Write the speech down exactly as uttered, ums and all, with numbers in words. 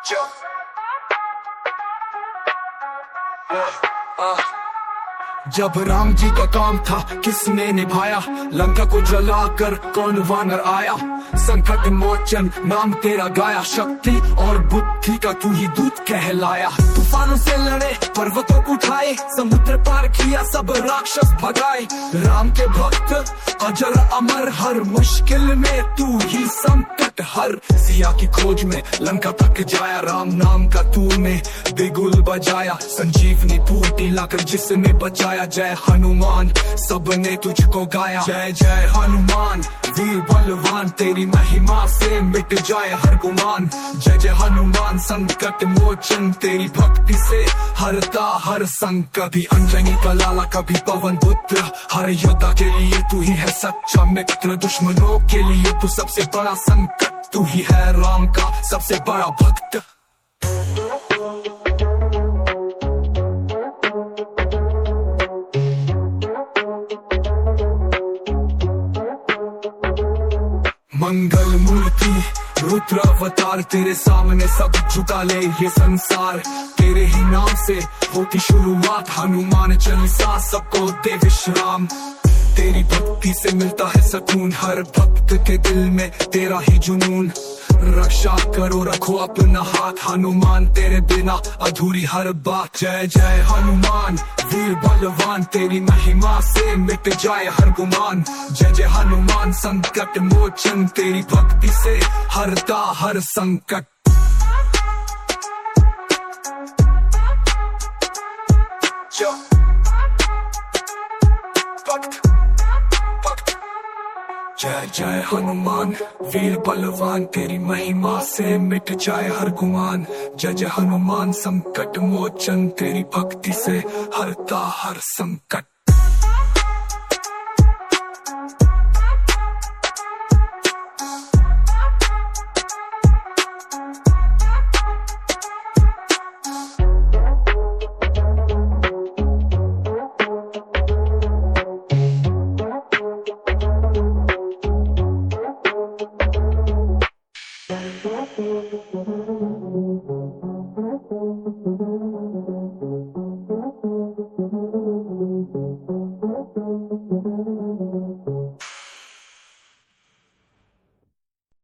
जब राम जी का काम था किसने निभाया, लंका को जलाकर कौन वानर आया। संकट मोचन नाम तेरा गाया, शक्ति और बुद्धि का तू ही दूत कहलाया। तूफानों से लड़े पर्वतों को उठाए, समुद्र पार किया सब राक्षस भगाए। राम के भक्त अजर अमर, हर मुश्किल में तू ही संकट हर। सिया की खोज में लंका तक जाया, राम नाम का तूने बिगुल बजाया। संजीवनी बूटी लाकर जिसने बचाया, जय हनुमान सबने तुझको गाया। जय जय हनुमान वीर बलवान, तेरी महिमा से मिट जाए हर गुमान। जय जय हनुमान संकट मोचन, तेरी भक्ति से हरता हर संकट। कभी अंजनी का लाला कभी पवन पुत्र, हर योद्धा के लिए तू ही है सच्चा मित्र। दुश्मनों के लिए तू सबसे बड़ा संकट, तू ही है राम का सबसे बड़ा भक्त। मंगल मूर्ति रुद्र अवतार, तेरे सामने सब झुका ले ये संसार। तेरे ही नाम से होती शुरुआत, हनुमान चालीसा सबको दे विश्राम। तेरी भक्ति से मिलता है सुकून, हर भक्त के दिल में तेरा ही जुनून। रक्षा करो रखो अपना हाथ, हनुमान तेरे बिना अधूरी हर बात। जय जय हनुमान वीर बलवान, तेरी महिमा से मिट जाए हर गुमान। जय जय हनुमान संकट मोचन, तेरी भक्ति से हरता हर संकट। जय जय हनुमान वीर बलवान, तेरी महिमा से मिट जाए हर गुमान। जय जय हनुमान संकट मोचन, तेरी भक्ति से हरता हर संकट।